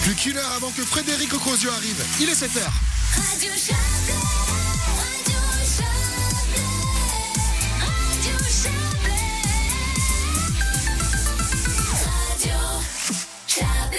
Plus qu'une heure avant que Frédéric Ocrozio arrive. Il est 7h. Radio Chablais, Radio Chablais, Radio Chablais, Radio Chablais.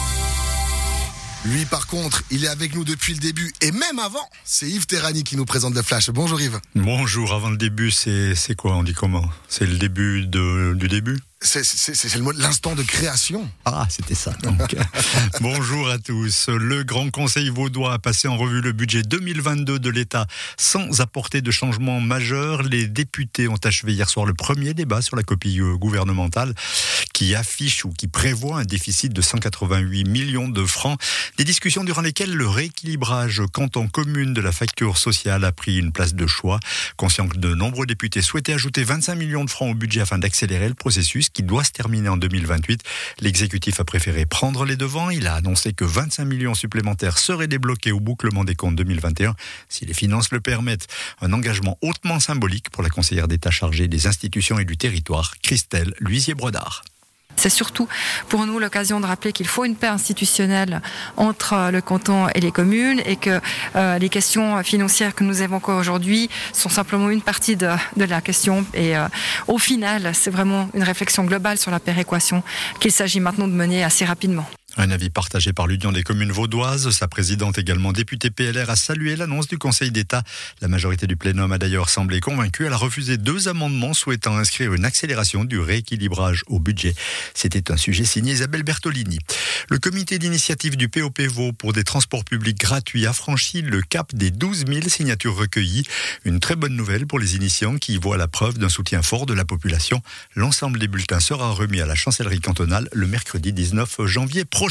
Lui, par contre, il est avec nous depuis le début et même avant. C'est Yves Terrani qui nous présente le Flash. Bonjour Yves. Bonjour, avant le début, c'est quoi, on dit comment? C'est le début du début? C'est le mot de l'instant de création. Ah, c'était ça. Donc. Bonjour à tous. Le Grand Conseil vaudois a passé en revue le budget 2022 de l'État sans apporter de changement majeur. Les députés ont achevé hier soir le premier débat sur la copie gouvernementale qui affiche ou qui prévoit un déficit de 188 millions de francs. Des discussions durant lesquelles le rééquilibrage canton-commune de la facture sociale a pris une place de choix. Conscient que de nombreux députés souhaitaient ajouter 25 millions de francs au budget afin d'accélérer le processus qui doit se terminer en 2028. L'exécutif a préféré prendre les devants. Il a annoncé que 25 millions supplémentaires seraient débloqués au bouclement des comptes 2021 si les finances le permettent. Un engagement hautement symbolique pour la conseillère d'État chargée des institutions et du territoire, Christelle Luisier-Brodard. C'est surtout pour nous l'occasion de rappeler qu'il faut une paix institutionnelle entre le canton et les communes et que les questions financières que nous évoquons aujourd'hui sont simplement une partie de la question. Et au final, c'est vraiment une réflexion globale sur la péréquation qu'il s'agit maintenant de mener assez rapidement. Un avis partagé par l'Union des communes vaudoises. Sa présidente, également députée PLR, a salué l'annonce du Conseil d'État. La majorité du plénum a d'ailleurs semblé convaincue. Elle a refusé 2 amendements souhaitant inscrire une accélération du rééquilibrage au budget. C'était un sujet signé Isabelle Bertolini. Le comité d'initiative du POP Vaud pour des transports publics gratuits a franchi le cap des 12 000 signatures recueillies. Une très bonne nouvelle pour les initiants qui y voient la preuve d'un soutien fort de la population. L'ensemble des bulletins sera remis à la chancellerie cantonale le mercredi 19 janvier prochain.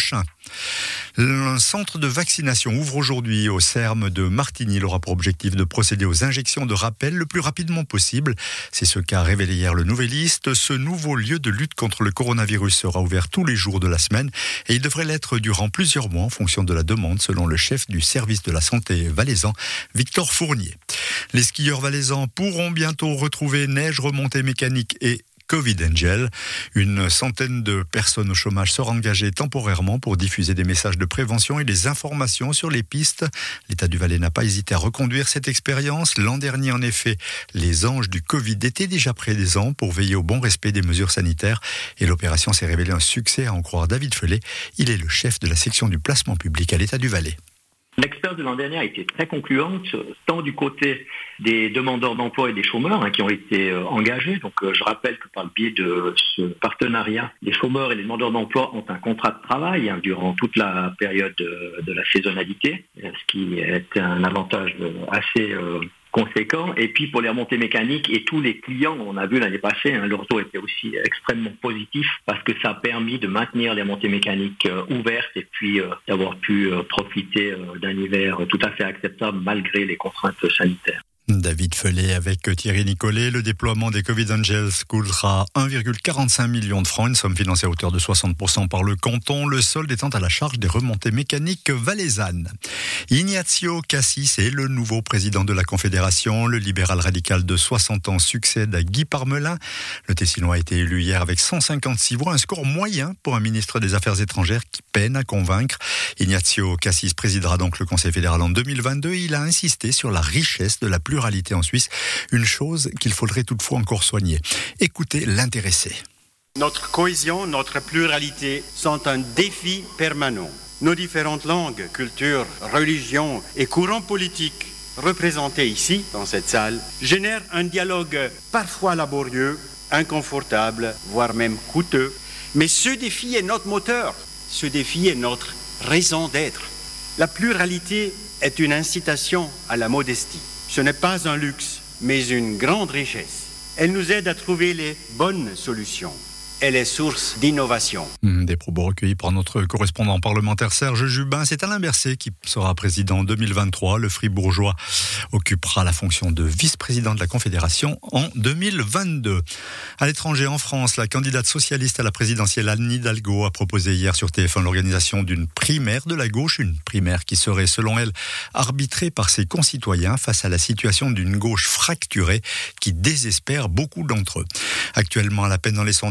Un centre de vaccination ouvre aujourd'hui au CERM de Martigny. Il aura pour objectif de procéder aux injections de rappel le plus rapidement possible. C'est ce qu'a révélé hier le Nouvelliste. Ce nouveau lieu de lutte contre le coronavirus sera ouvert tous les jours de la semaine et il devrait l'être durant plusieurs mois en fonction de la demande, selon le chef du service de la santé valaisan, Victor Fournier. Les skieurs valaisans pourront bientôt retrouver neige, remontée mécanique et Covid Angel. Une centaine de personnes au chômage sera engagée temporairement pour diffuser des messages de prévention et des informations sur les pistes. L'État du Valais n'a pas hésité à reconduire cette expérience. L'an dernier, en effet, les anges du Covid étaient déjà présents pour veiller au bon respect des mesures sanitaires. Et l'opération s'est révélée un succès, à en croire David Felet. Il est le chef de la section du placement public à l'État du Valais. L'expérience de l'an dernier a été très concluante, tant du côté des demandeurs d'emploi et des chômeurs qui ont été engagés. Donc je rappelle que par le biais de ce partenariat, les chômeurs et les demandeurs d'emploi ont un contrat de travail durant toute la période de la saisonnalité, ce qui est un avantage assez conséquent. Et puis pour les remontées mécaniques et tous les clients, on a vu l'année passée, le retour était aussi extrêmement positif parce que ça a permis de maintenir les remontées mécaniques ouvertes et puis d'avoir pu profiter d'un hiver tout à fait acceptable malgré les contraintes sanitaires. David Felet avec Thierry Nicolet. Le déploiement des Covid Angels coûtera 1,45 million de francs, une somme financée à hauteur de 60% par le canton, le solde étant à la charge des remontées mécaniques valaisannes. Ignazio Cassis est le nouveau président de la Confédération. Le libéral radical de 60 ans succède à Guy Parmelin. Le Tessinois a été élu hier avec 156 voix, un score moyen pour un ministre des Affaires étrangères qui peine à convaincre. Ignazio Cassis présidera donc le Conseil fédéral en 2022. Il a insisté sur la richesse de la pluralité en Suisse, une chose qu'il faudrait toutefois encore soigner. Écoutez l'intéressé. Notre cohésion, notre pluralité sont un défi permanent. Nos différentes langues, cultures, religions et courants politiques représentés ici, dans cette salle, génèrent un dialogue parfois laborieux, inconfortable, voire même coûteux. Mais ce défi est notre moteur, ce défi est notre raison d'être. La pluralité est une incitation à la modestie. Ce n'est pas un luxe, mais une grande richesse. Elle nous aide à trouver les bonnes solutions. Elle est source d'innovation. Des propos recueillis par notre correspondant parlementaire Serge Jubin. C'est Alain Berset qui sera président en 2023. Le Fribourgeois occupera la fonction de vice-président de la Confédération en 2022. À l'étranger, en France, la candidate socialiste à la présidentielle Anne Hidalgo a proposé hier sur TF1 l'organisation d'une primaire de la gauche. Une primaire qui serait, selon elle, arbitrée par ses concitoyens face à la situation d'une gauche fracturée qui désespère beaucoup d'entre eux. Actuellement, à la peine dans les sondages, la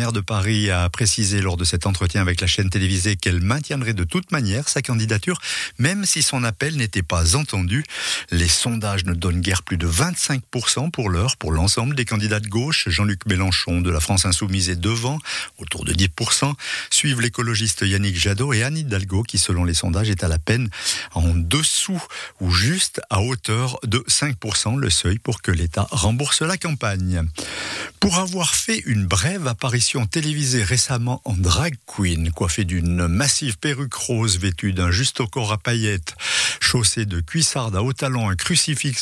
maire de Paris a précisé lors de cet entretien avec la chaîne télévisée qu'elle maintiendrait de toute manière sa candidature, même si son appel n'était pas entendu. Les sondages ne donnent guère plus de 25% pour l'heure pour l'ensemble des candidats de gauche. Jean-Luc Mélenchon de la France Insoumise est devant, autour de 10%. Suivent l'écologiste Yannick Jadot et Anne Hidalgo qui, selon les sondages, est à la peine en dessous ou juste à hauteur de 5%, le seuil pour que l'État rembourse la campagne. Pour avoir fait une brève apparition télévisée récemment en drag queen, coiffée d'une massive perruque rose vêtue d'un juste au corps à paillettes, chaussée de cuissardes à haut talons, un crucifix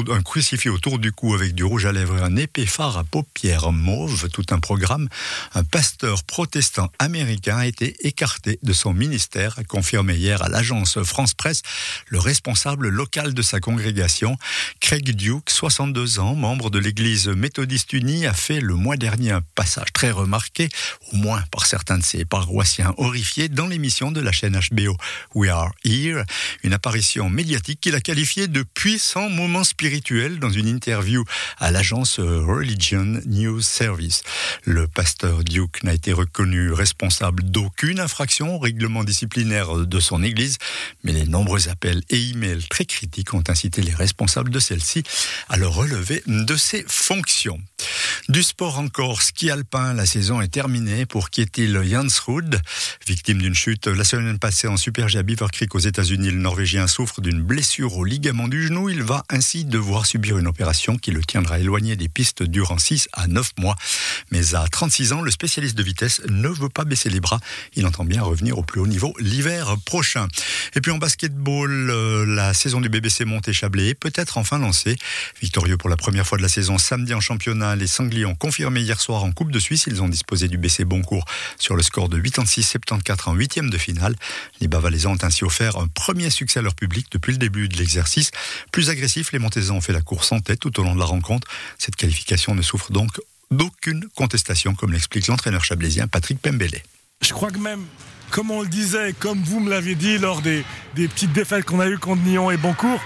autour du cou avec du rouge à lèvres et un épais phare à paupières mauve, tout un programme, un pasteur protestant américain a été écarté de son ministère, a confirmé hier à l'agence France Presse le responsable local de sa congrégation. Craig Duke, 62 ans, membre de l'église méthodiste unie, a fait le mois dernier un passage très remarqué, au moins par certains de ses paroissiens horrifiés, dans l'émission de la chaîne HBO We Are Here, une apparition médiatique qu'il a qualifiée de puissant moment spirituel dans une interview à l'agence Religion News Service. Le pasteur Duke n'a été reconnu responsable d'aucune infraction au règlement disciplinaire de son église, mais les nombreux appels et emails très critiques ont incité les responsables de celle-ci à le relever de ses fonctions. Du sport encore, ski alpin, la saison est terminée pour Kjetil Jansrud. Victime d'une chute la semaine passée en Super G à Beaver Creek aux États-Unis, le Norvégien souffre d'une blessure au ligament du genou. Il va ainsi devoir subir une opération qui le tiendra éloigné des pistes durant 6 à 9 mois. Mais à 36 ans, le spécialiste de vitesse ne veut pas baisser les bras. Il entend bien revenir au plus haut niveau l'hiver prochain. Et puis en basketball, la saison du BBC Monté-Chablais est peut-être enfin lancée. Victorieux pour la première fois de la saison samedi en championnat, les Sangliers ont confirmé hier soir en Coupe de Suisse. Ils ont disposé du BC Boncourt sur le score de 86-74 en 8e de finale. Les Bavalaisans ont ainsi offert un premier succès à leur public depuis le début de l'exercice. Plus agressif, les Montaisans ont fait la course en tête tout au long de la rencontre. Cette qualification ne souffre donc d'aucune contestation, comme l'explique l'entraîneur chablaisien Patrick Pembele. Je crois que même, comme on le disait, comme vous me l'aviez dit lors des petites défaites qu'on a eues contre Nyon et Boncourt,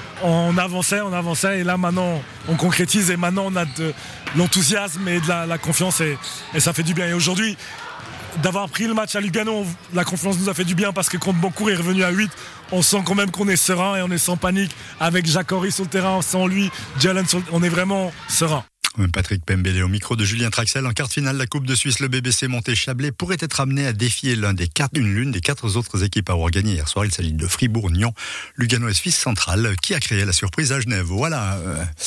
on avançait, et là maintenant on concrétise et maintenant on a de l'enthousiasme et de la confiance et ça fait du bien. Et aujourd'hui, d'avoir pris le match à Lugano, la confiance nous a fait du bien parce que contre Boncourt est revenu à 8, on sent quand même qu'on est serein et on est sans panique avec Jacques Horry sur le terrain, sans lui, Jalen, on est vraiment serein. Patrick Pembele au micro de Julien Traxel. En quart de finale de la Coupe de Suisse, le BBC Monté-Chablais pourrait être amené à défier l'une des 4 autres équipes à avoir gagné hier soir. Il s'agit de Fribourg, Nyon, Lugano et Suisse Centrale qui a créé la surprise à Genève. Voilà,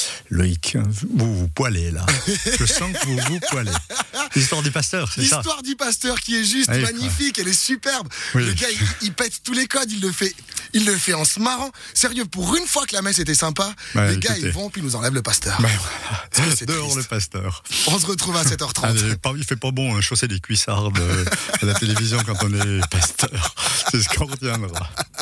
Loïc, vous poilez là. Je sens que vous poilez. L'histoire du pasteur, c'est ça? L'histoire du pasteur qui est juste magnifique, elle est superbe. Oui. Le gars, il pète tous les codes, il le fait en se marrant. Sérieux, pour une fois que la messe était sympa, les gars, ils vont puis ils nous enlèvent le pasteur. Voilà. Dehors le pasteur. On se retrouve à 7h30. Allez, il fait pas bon chausser des cuissardes à la télévision quand on est pasteur. C'est ce qu'on retiendra.